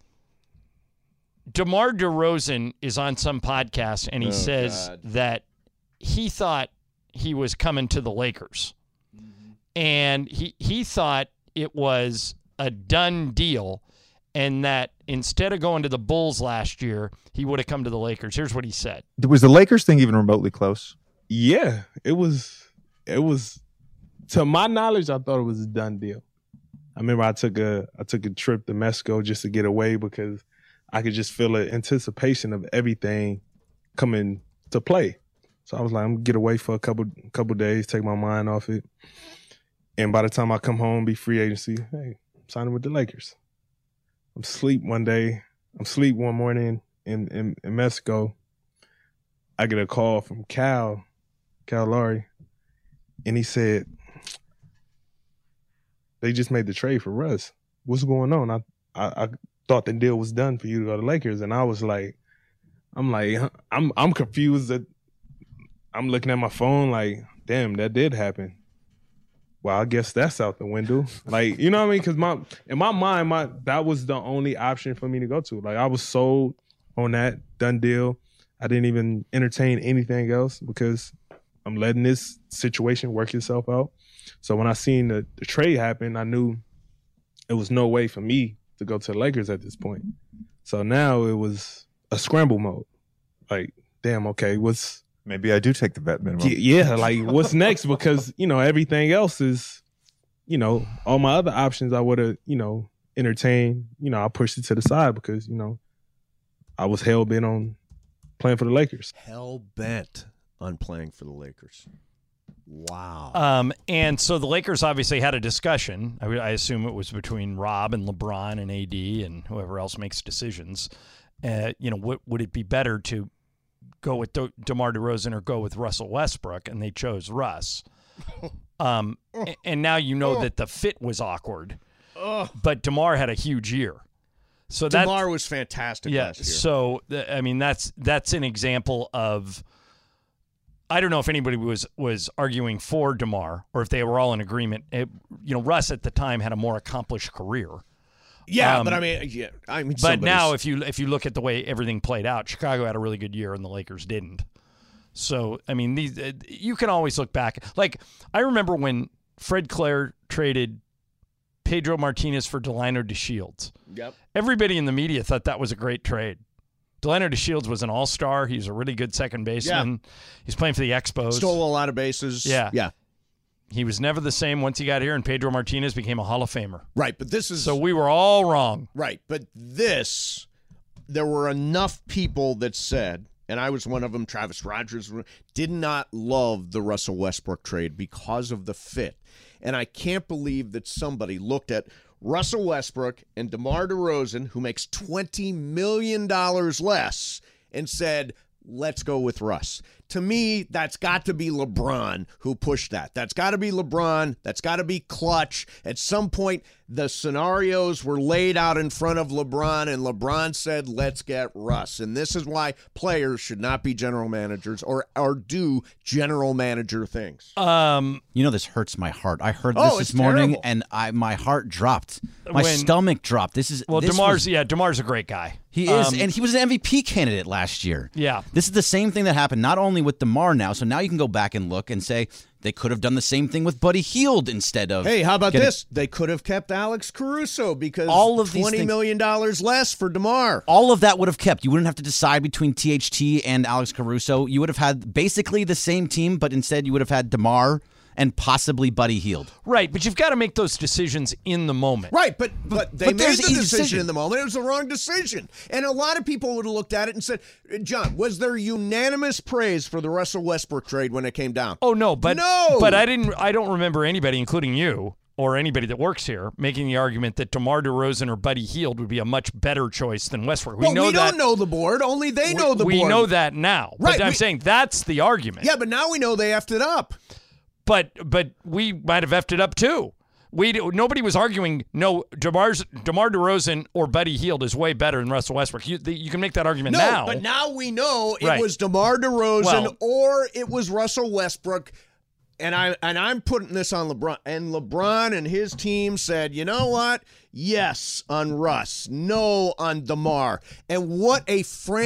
DeMar DeRozan is on some podcast and he says that he thought he was coming to the Lakers, and he thought it was a done deal, and that instead of going to the Bulls last year, he would have come to the Lakers. Here's what he said: Was the Lakers thing even remotely close? Yeah, it was. To my knowledge, I thought it was a done deal. I remember I took a trip to Mexico just to get away because I could just feel the anticipation of everything coming to play. So I was like, I'm gonna get away for a couple days, take my mind off it. And by the time I come home, be free agency, hey, I'm signing with the Lakers. I'm asleep one morning in Mexico. I get a call from Cal Lowry, and he said, they just made the trade for Russ. What's going on? thought the deal was done for you to go to Lakers. And I was like, I'm confused. That I'm looking at my phone like, damn, that did happen. Well, I guess that's out the window. Like, you know what I mean? Because in my mind, that was the only option for me to go to. Like, I was sold on that, done deal. I didn't even entertain anything else because I'm letting this situation work itself out. So when I seen the trade happen, I knew it was no way for me to go to the Lakers at this point. So now it was a scramble mode. Like, damn, okay, maybe I do take the vet minimum. Yeah, like what's next? Because, everything else is, all my other options I would have, entertained. I pushed it to the side because, I was hell-bent on playing for the Lakers. Hell-bent on playing for the Lakers. Wow. And so the Lakers obviously had a discussion. I assume it was between Rob and LeBron and AD and whoever else makes decisions. Would it be better to go with DeMar DeRozan or go with Russell Westbrook, and they chose Russ. And now that the fit was awkward, but DeMar had a huge year. So DeMar was fantastic last year. So, that's an example of, I don't know if anybody was arguing for DeMar or if they were all in agreement. Russ at the time had a more accomplished career. Yeah, but but now if you look at the way everything played out, Chicago had a really good year and the Lakers didn't. So you can always look back. Like, I remember when Fred Claire traded Pedro Martinez for Delano DeShields. Yep. Everybody in the media thought that was a great trade. Delano DeShields was an all-star. He was a really good second baseman. Yeah. He's playing for the Expos. Stole a lot of bases. Yeah. He was never the same once he got here, and Pedro Martinez became a Hall of Famer. Right, but this is... So we were all wrong. Right, but there were enough people that said, and I was one of them, Travis Rogers, did not love the Russell Westbrook trade because of the fit. And I can't believe that somebody looked at Russell Westbrook and DeMar DeRozan, who makes $20 million less, and said, let's go with Russ. To me, that's got to be LeBron who pushed that. That's got to be LeBron. That's got to be clutch. At some point, the scenarios were laid out in front of LeBron, and LeBron said, let's get Russ. And this is why players should not be general managers or do general manager things. This hurts my heart. I heard this morning, terrible. And my heart dropped. My stomach dropped. DeMar's a great guy. He is, and he was an MVP candidate last year. Yeah. This is the same thing that happened not only with DeMar now, so now you can go back and look and say they could have done the same thing with Buddy Hield instead of... Hey, how about this? They could have kept Alex Caruso because all of $20 million less for DeMar. All of that would have kept. You wouldn't have to decide between THT and Alex Caruso. You would have had basically the same team, but instead you would have had DeMar and possibly Buddy Hield. Right, but you've got to make those decisions in the moment. Right, but they made the decision in the moment. It was the wrong decision. And a lot of people would have looked at it and said, John, was there unanimous praise for the Russell Westbrook trade when it came down? Oh, no, but I don't remember anybody, including you or anybody that works here, making the argument that DeMar DeRozan or Buddy Hield would be a much better choice than Westbrook. We don't know the board. Only they know the board. We know that now. Right, but I'm saying that's the argument. Yeah, but now we know they effed it up. But we might have effed it up too. Nobody was arguing. No, DeMar DeRozan or Buddy Hield is way better than Russell Westbrook. You can make that argument now. But now we know it was DeMar DeRozan or it was Russell Westbrook. And I'm putting this on LeBron. And LeBron and his team said, you know what? Yes on Russ, no on DeMar. And what a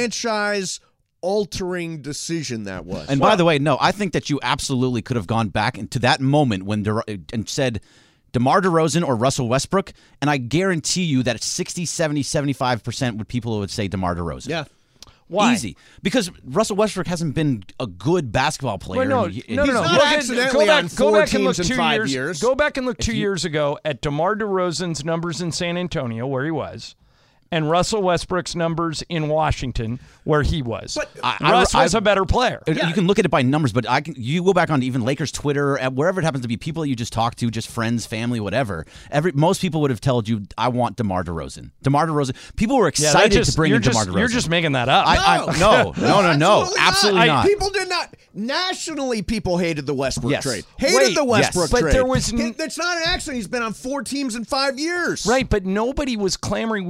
franchise-altering decision that was. And by the way, no, I think that you absolutely could have gone back into that moment when and said DeMar DeRozan or Russell Westbrook, and I guarantee you that 60, 70, 75% would people who would say DeMar DeRozan. Yeah. Why? Easy. Because Russell Westbrook hasn't been a good basketball player. No. He's not accidentally on four teams in 5 years. Go back and look 2 years ago at DeMar DeRozan's numbers in San Antonio, where he was, and Russell Westbrook's numbers in Washington, where he was. But Russ was a better player. You can look at it by numbers, but you go back on even Lakers Twitter, wherever it happens to be, people that you just talk to, just friends, family, whatever. Most people would have told you, I want DeMar DeRozan. DeMar DeRozan. People were excited to bring in DeMar DeRozan. You're just making that up. No. Absolutely not. People did not. Nationally, people hated the Westbrook trade. Hated the Westbrook trade. But there was... It's not an accident. He's been on 4 teams in 5 years. Right, but nobody was clamoring. We were both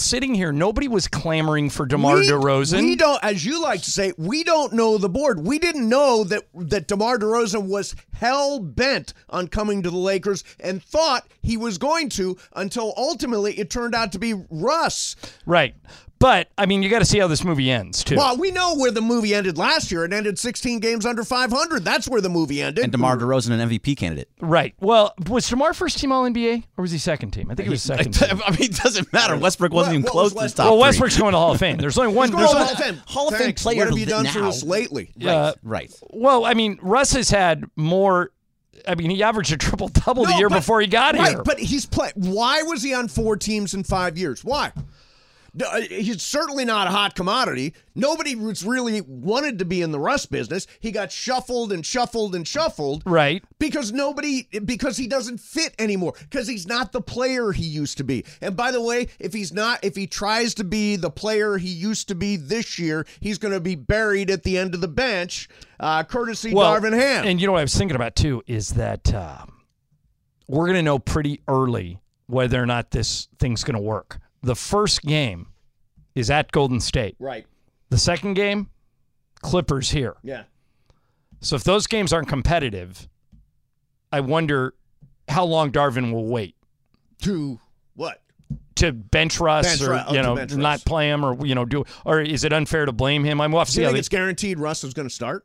sitting here, nobody was clamoring for DeMar DeRozan. We don't, as you like to say, we don't know the board. We didn't know that DeMar DeRozan was hell-bent on coming to the Lakers and thought he was going to until ultimately it turned out to be Russ. Right. But, I mean, you got to see how this movie ends, too. Well, we know where the movie ended last year. It ended 16 games under 500. That's where the movie ended. And DeMar DeRozan, an MVP candidate. Right. Well, was DeMar first team All-NBA, or was he second team? I think he was second team. I mean, it doesn't matter. Westbrook wasn't even close to the top Well, Westbrook's going to Hall of Fame. There's only one. Hall of Fame player. What have you done for us lately? Right. Well, I mean, Russ has had more. I mean, he averaged a triple-double the year before he got here. Right, but he's played. Why was he on 4 teams in 5 years? Why? He's certainly not a hot commodity. Nobody was really wanted to be in the Russ business. He got shuffled and shuffled and shuffled. Right. Because he doesn't fit anymore. Because he's not the player he used to be. And by the way, if he tries to be the player he used to be this year, he's going to be buried at the end of the bench, courtesy Darvin Ham. And you know what I was thinking about too is that we're going to know pretty early whether or not this thing's going to work. The first game is at Golden State. Right. The second game, Clippers here. Yeah. So if those games aren't competitive, I wonder how long Darvin will wait. To what? To bench Russ not play him or is it unfair to blame him? I'm off. Do you think it's guaranteed Russ is going to start?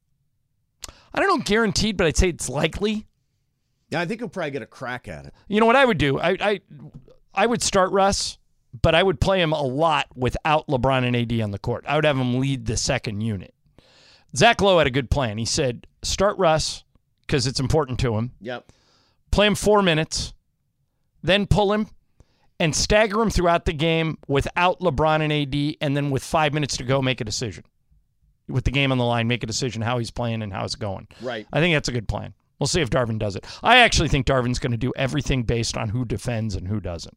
I don't know guaranteed, but I'd say it's likely. Yeah, I think he'll probably get a crack at it. You know what I would do? I would start Russ, but I would play him a lot without LeBron and AD on the court. I would have him lead the second unit. Zach Lowe had a good plan. He said, start Russ because it's important to him. Yep. Play him 4 minutes, then pull him and stagger him throughout the game without LeBron and AD, and then with 5 minutes to go, make a decision. With the game on the line, make a decision how he's playing and how it's going. Right. I think that's a good plan. We'll see if Darvin does it. I actually think Darvin's going to do everything based on who defends and who doesn't.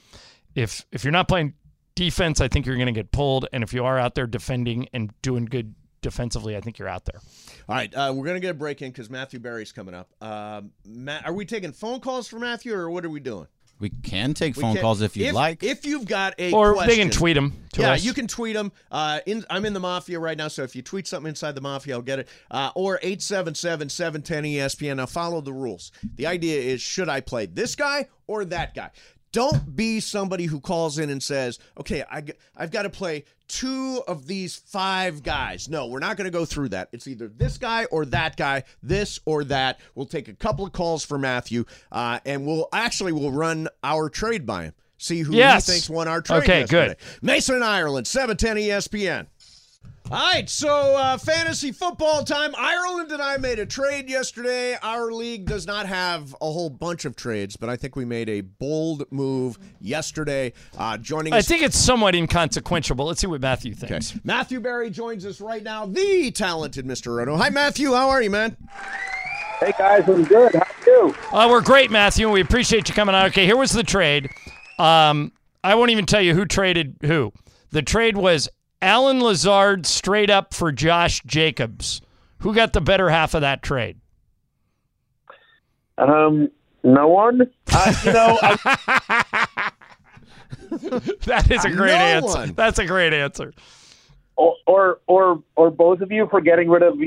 If you're not playing defense, I think you're going to get pulled. And if you are out there defending and doing good defensively, I think you're out there. All right, we're going to get a break in because Matthew Berry's coming up. Matt, are we taking phone calls for Matthew, or what are we doing? We can take phone calls if you'd like. If you've got a or question. They can tweet them to us. Yeah, you can tweet them. I'm in the Mafia right now, so if you tweet something inside the Mafia, I'll get it. Or 877-710-ESPN. Now, follow the rules. The idea is, should I play this guy or that guy? Don't be somebody who calls in and says, okay, I've got to play 2 of these 5 guys. No, we're not going to go through that. It's either this guy or that guy, this or that. We'll take a couple of calls for Matthew, and we'll run our trade by him. See who he thinks won our trade yesterday. Good. Mason in Ireland, 710 ESPN. All right, so fantasy football time. Ireland and I made a trade yesterday. Our league does not have a whole bunch of trades, but I think we made a bold move yesterday. Joining us, I think it's somewhat inconsequential, but let's see what Matthew thinks. Okay. Matthew Berry joins us right now, the talented Mr. Roto. Hi, Matthew. How are you, man? Hey, guys. I'm good. How are you? We're great, Matthew. We appreciate you coming on. Okay, here was the trade. I won't even tell you who traded who. The trade was Alan Lazard straight up for Josh Jacobs. Who got the better half of that trade? No one. That is a great answer. That's a great answer. Or both of you for getting rid of,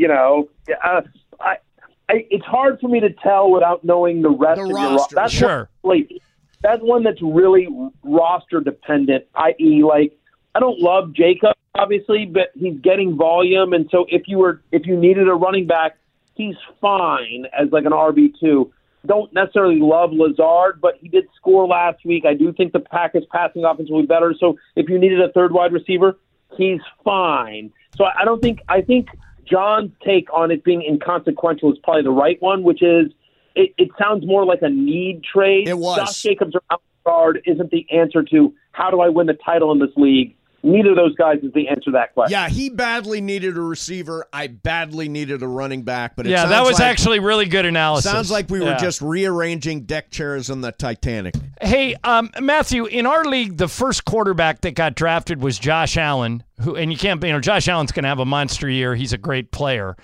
it's hard for me to tell without knowing the rest of roster. Your roster. Sure. That's one that's really roster dependent, i.e., I don't love Jacob, obviously, but he's getting volume, and so if you needed a running back, he's fine as an RB2. Don't necessarily love Lazard, but he did score last week. I do think the Packers' passing offense will be better. So if you needed a third wide receiver, he's fine. So I think John's take on it being inconsequential is probably the right one, which is it sounds more like a need trade. It was. Josh Jacobs or Lazard isn't the answer to how do I win the title in this league. Neither of those guys is the answer to that question. Yeah, he badly needed a receiver. I badly needed a running back. But that was actually really good analysis. Sounds like we were just rearranging deck chairs on the Titanic. Hey, Matthew, in our league, the first quarterback that got drafted was Josh Allen, and you can't, Josh Allen's going to have a monster year. He's a great player.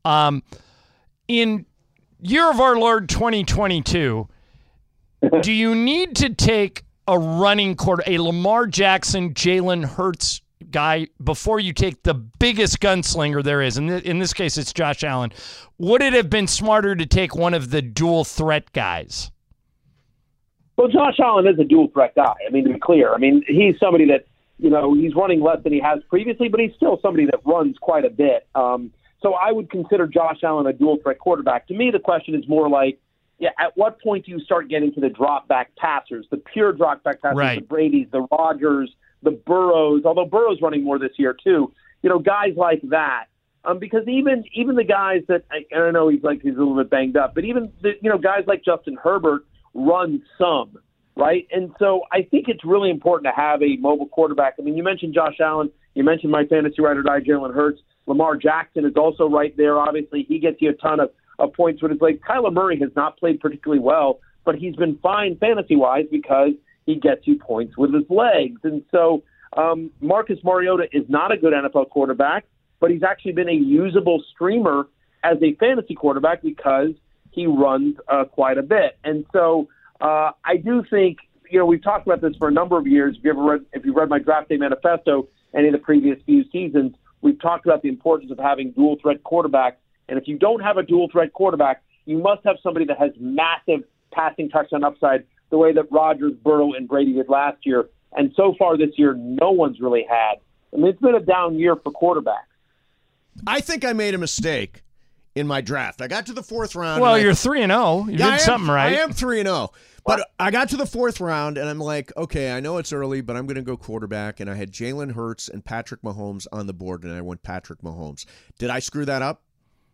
In year of our Lord 2022, do you need to take a running a Lamar Jackson, Jalen Hurts guy before you take the biggest gunslinger there is? And in this case, it's Josh Allen. Would it have been smarter to take one of the dual threat guys? Well, Josh Allen is a dual threat guy. I mean, to be clear, I mean, he's somebody that, he's running less than he has previously, but he's still somebody that runs quite a bit. So I would consider Josh Allen a dual threat quarterback. To me, the question is more like, at what point do you start getting to the drop back passers, the pure drop back passers, right, the Bradys, the Rodgers, the Burrows, although Burrow's running more this year too, guys like that. Because even the guys that, and I know he's a little bit banged up, but even guys like Justin Herbert run some, right? And so I think it's really important to have a mobile quarterback. I mean, you mentioned Josh Allen, you mentioned my fantasy ride or die Jalen Hurts. Lamar Jackson is also right there. Obviously, he gets you a ton of points. But it's like Kyler Murray has not played particularly well, but he's been fine fantasy-wise because he gets you points with his legs. And so Marcus Mariota is not a good NFL quarterback, but he's actually been a usable streamer as a fantasy quarterback because he runs quite a bit. And so I do think, we've talked about this for a number of years. If you've read my draft day manifesto, any of the previous few seasons, we've talked about the importance of having dual threat quarterbacks. And if you don't have a dual threat quarterback, you must have somebody that has massive passing touchdown upside, the way that Rodgers, Burrow, and Brady did last year. And so far this year, no one's really had. I mean, it's been a down year for quarterbacks. I think I made a mistake in my draft. I got to the fourth round. Well, you're 3-0. You did something right. I am 3-0. But I got to the fourth round, and I'm like, okay, I know it's early, but I'm going to go quarterback. And I had Jalen Hurts and Patrick Mahomes on the board, and I went Patrick Mahomes. Did I screw that up?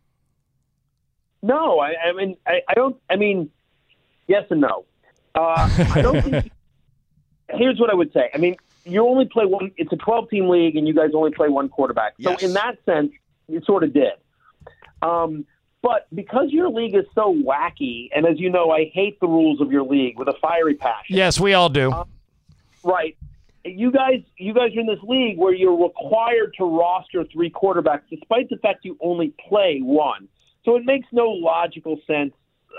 No, I don't. I mean, yes and no. I don't think. Here's what I would say. I mean, you only play one. It's a 12-team league, and you guys only play one quarterback. So in that sense, you sort of did. But because your league is so wacky, and as you know, I hate the rules of your league with a fiery passion. Yes, we all do. Right. You guys are in this league where you're required to roster 3 quarterbacks, despite the fact you only play one. So it makes no logical sense.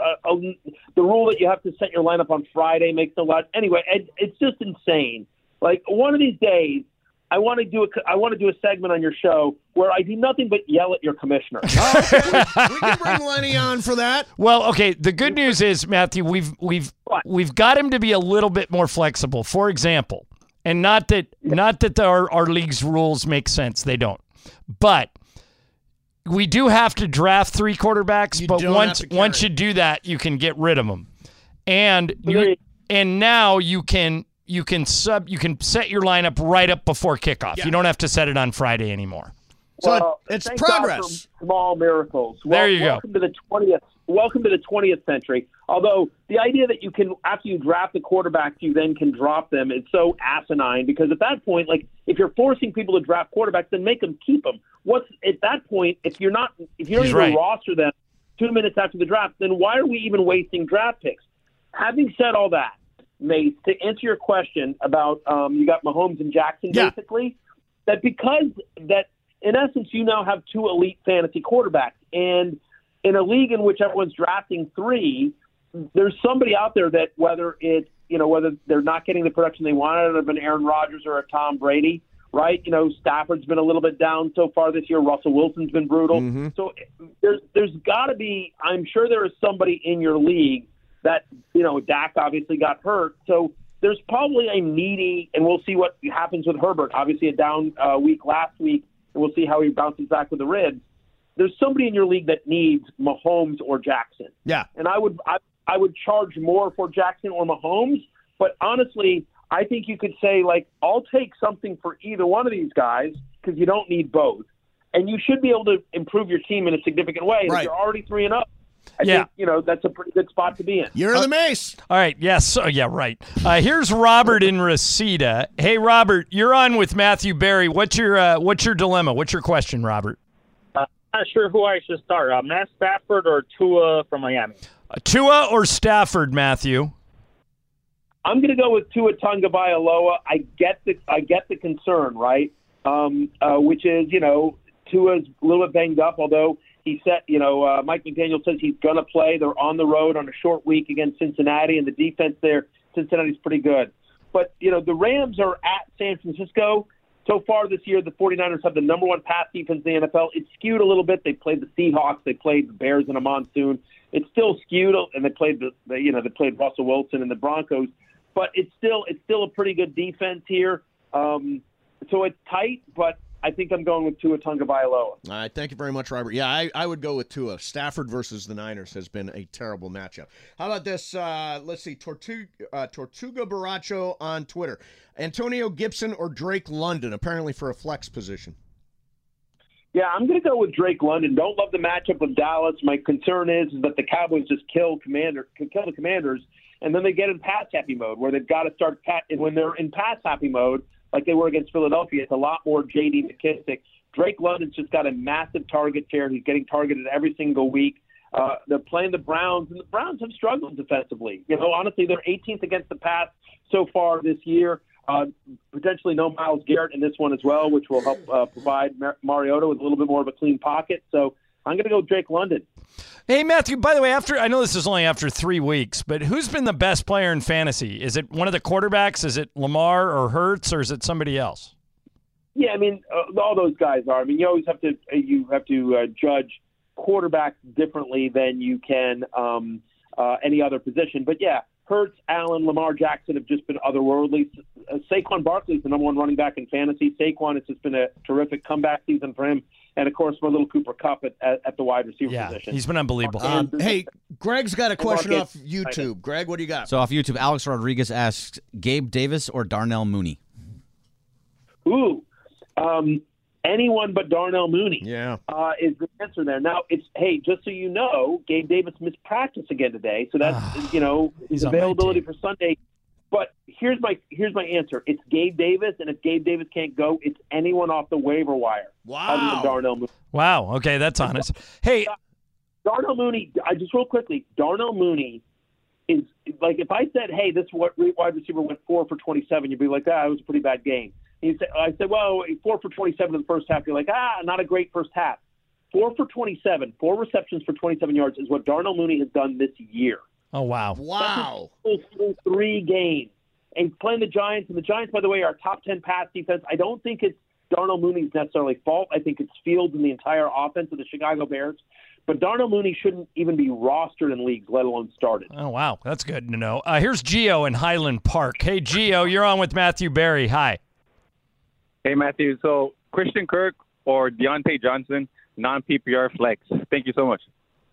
The rule that you have to set your lineup on Friday makes no logic. Anyway, it's just insane. Like, one of these days, I want to do a segment on your show where I do nothing but yell at your commissioner. We can bring Lenny on for that. Well, okay. The good news is, Matthew, we've got him to be a little bit more flexible. For example, and not that our league's rules make sense, they don't, but we do have to draft 3 quarterbacks. But once you do that, you can get rid of them, and now you can set your lineup right up before kickoff. Yeah. You don't have to set it on Friday anymore. So it's progress. Small miracles. There you go. Welcome to the 20th century. Although the idea that you can, after you draft the quarterbacks, you then can drop them, it's so asinine, because at that point, like, if you're forcing people to draft quarterbacks, then make them keep them. At that point, if you don't even roster them 2 minutes after the draft, then why are we even wasting draft picks? Having said all that, Mace, to answer your question about you got Mahomes and Jackson, basically, that because that in essence you now have 2 elite fantasy quarterbacks, and in a league in which everyone's drafting 3, there's somebody out there that whether they're not getting the production they wanted, of an Aaron Rodgers or a Tom Brady, right? Stafford's been a little bit down so far this year. Russell Wilson's been brutal. Mm-hmm. So there's got to be. I'm sure there is somebody in your league that, Dak obviously got hurt. So there's probably a needy, and we'll see what happens with Herbert. Obviously a down week last week, and we'll see how he bounces back with the ribs. There's somebody in your league that needs Mahomes or Jackson. Yeah. And I would charge more for Jackson or Mahomes, but honestly, I think you could say, like, I'll take something for either one of these guys because you don't need both. And you should be able to improve your team in a significant way. And if you're already 3-0, I think, that's a pretty good spot to be in. You're the Mace. All right. Yes. Right. Here's Robert in Reseda. Hey, Robert, you're on with Matthew Berry. What's your dilemma? What's your question, Robert? Not sure who I should start. Matt Stafford or Tua from Miami? Tua or Stafford, Matthew? I'm going to go with Tua Tagovailoa. I get the concern, right? Which is, Tua's a little bit banged up, although he said, Mike McDaniel says he's going to play. They're on the road on a short week against Cincinnati, and the defense there, Cincinnati's pretty good. But, the Rams are at San Francisco. So far this year, the 49ers have the number one pass defense in the NFL. It's skewed a little bit. They played the Seahawks. They played the Bears in a monsoon. It's still skewed, and they played they played Russell Wilson and the Broncos. But it's still a pretty good defense here. So it's tight, but I think I'm going with Tua Tagovailoa. All right, thank you very much, Robert. Yeah, I would go with Tua. Stafford versus the Niners has been a terrible matchup. How about this? Let's see, Tortuga Baracho on Twitter. Antonio Gibson or Drake London, apparently for a flex position. Yeah, I'm going to go with Drake London. Don't love the matchup with Dallas. My concern is that the Cowboys just kill the Commanders, and then they get in pass-happy mode where they've got to start and when they're in pass-happy mode, like they were against Philadelphia, it's a lot more J.D. McKissick. Drake London's just got a massive target share. He's getting targeted every single week. They're playing the Browns, and the Browns have struggled defensively. Honestly, they're 18th against the pass so far this year. Potentially no Myles Garrett in this one as well, which will help provide Mariota with a little bit more of a clean pocket. So I'm going to go Drake London. Hey, Matthew, by the way, I know this is only after 3 weeks, but who's been the best player in fantasy? Is it one of the quarterbacks? Is it Lamar or Hurts, or is it somebody else? Yeah, all those guys are. You always have to judge quarterbacks differently than you can any other position. But, yeah, Hurts, Allen, Lamar Jackson have just been otherworldly. Saquon Barkley is the number one running back in fantasy. Saquon, it's just been a terrific comeback season for him. And, of course, my little Cooper Kupp at the wide receiver position. He's been unbelievable. Hey, Greg's got a question off YouTube. Greg, what do you got? So off YouTube, Alex Rodriguez asks, Gabe Davis or Darnell Mooney? Ooh, anyone but Darnell Mooney is the answer there. Now, just so you know, Gabe Davis missed practice again today. So that's, his availability for Sunday. But here's my answer. It's Gabe Davis, and if Gabe Davis can't go, it's anyone off the waiver wire. Wow. Other than Darnell Mooney. Wow. Okay, that's honest. Hey, Darnell Mooney. Just real quickly, Darnell Mooney is like if I said, "Hey, this wide receiver went 4 for 27," you'd be like, "Ah, it was a pretty bad game." I said, "Well, 4 for 27 in the first half." You're like, not a great first half." 4 for 27, 4 receptions for 27 yards is what Darnell Mooney has done this year. Oh, wow. Wow. That's 3 games. And playing the Giants, and the Giants, by the way, are top 10 pass defense. I don't think it's Darnell Mooney's necessarily fault. I think it's Fields and the entire offense of the Chicago Bears. But Darnell Mooney shouldn't even be rostered in leagues, let alone started. Oh, wow. That's good to know. Here's Gio in Highland Park. Hey, Gio, you're on with Matthew Berry. Hi. Hey, Matthew. So Christian Kirk or Deontay Johnson, non-PPR flex. Thank you so much.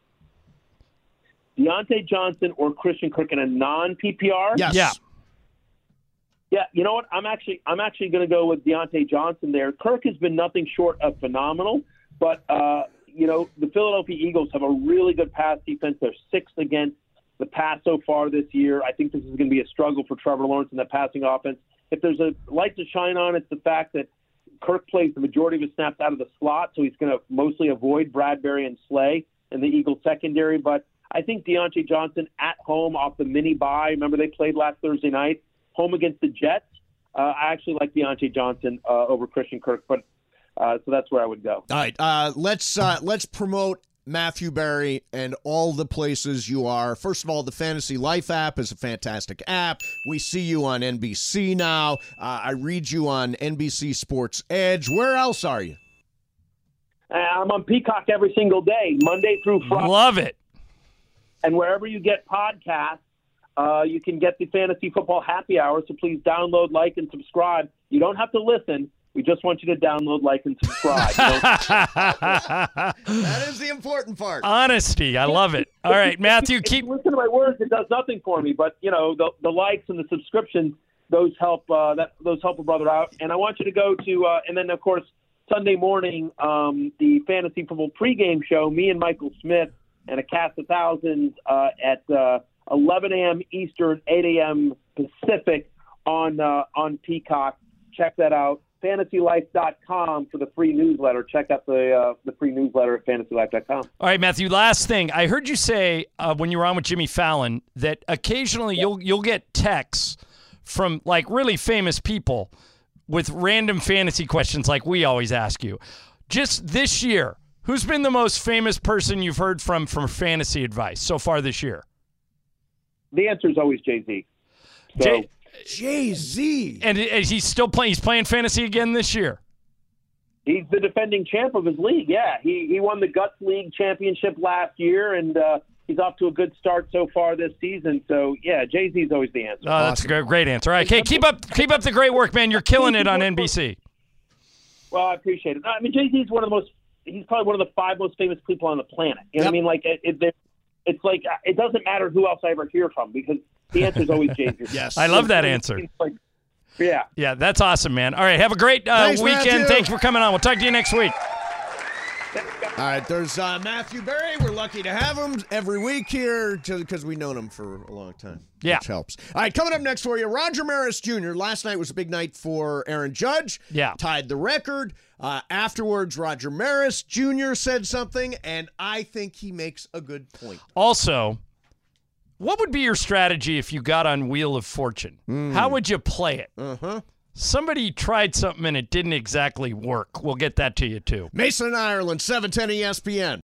Deontay Johnson or Christian Kirk in a non-PPR? Yes. Yeah. Yeah, you know what? I'm actually going to go with Deontay Johnson there. Kirk has been nothing short of phenomenal, but the Philadelphia Eagles have a really good pass defense. They're 6th against the pass so far this year. I think this is going to be a struggle for Trevor Lawrence in that passing offense. If there's a light to shine on, it's the fact that Kirk plays the majority of his snaps out of the slot, so he's going to mostly avoid Bradbury and Slay in the Eagles secondary. But I think Deontay Johnson at home off the mini bye. Remember they played last Thursday night, home against the Jets. I actually like Deontay Johnson over Christian Kirk, but so that's where I would go. All right, let's promote Matthew Berry and all the places you are. First of all, the Fantasy Life app is a fantastic app. We see you on NBC now. I read you on NBC Sports Edge. Where else are you? I'm on Peacock every single day, Monday through Friday. Love it. And wherever you get podcasts, you can get the Fantasy Football Happy Hour, so please download, like, and subscribe. You don't have to listen. We just want you to download, like, and subscribe. That is the important part. Honesty. I love it. All right, Matthew, keep listen to my words. It does nothing for me, but the likes and the subscriptions, those help. Those help a brother out. And I want you to go to, and then of course Sunday morning, the Fantasy Football pregame show. Me and Michael Smith and a cast of thousands at 11 a.m. Eastern, 8 a.m. Pacific on Peacock. Check that out. FantasyLife.com for the free newsletter. Check out the free newsletter at FantasyLife.com. All right, Matthew, last thing. I heard you say when you were on with Jimmy Fallon that occasionally you'll get texts from like really famous people with random fantasy questions like we always ask you. Just this year, who's been the most famous person you've heard from fantasy advice so far this year? The answer is always Jay-Z. So, Jay-Z. And he's still playing. He's playing fantasy again this year. He's the defending champ of his league. Yeah, he won the Guts League championship last year, and he's off to a good start so far this season. So yeah, Jay-Z's always the answer. Oh, that's a great answer. All right, okay, keep up the great work, man. You're killing it on NBC. Well, I appreciate it. I mean, Jay-Z's he's probably one of the 5 most famous people on the planet. You know what I mean? Like it's like it doesn't matter who else I ever hear from because the answer is always Jay-Z. Yes, I love that answer. Yeah, that's awesome, man. All right, have a great weekend. Matthew. Thanks for coming on. We'll talk to you next week. All right, there's Matthew Berry. We're lucky to have him every week here because we've known him for a long time. Yeah. Which helps. All right, coming up next for you, Roger Maris Jr. Last night was a big night for Aaron Judge. Yeah. Tied the record. Afterwards, Roger Maris Jr. said something, and I think he makes a good point. Also, what would be your strategy if you got on Wheel of Fortune? How would you play it? Uh-huh. Somebody tried something and it didn't exactly work. We'll get that to you, too. Mason in Ireland, 710 ESPN.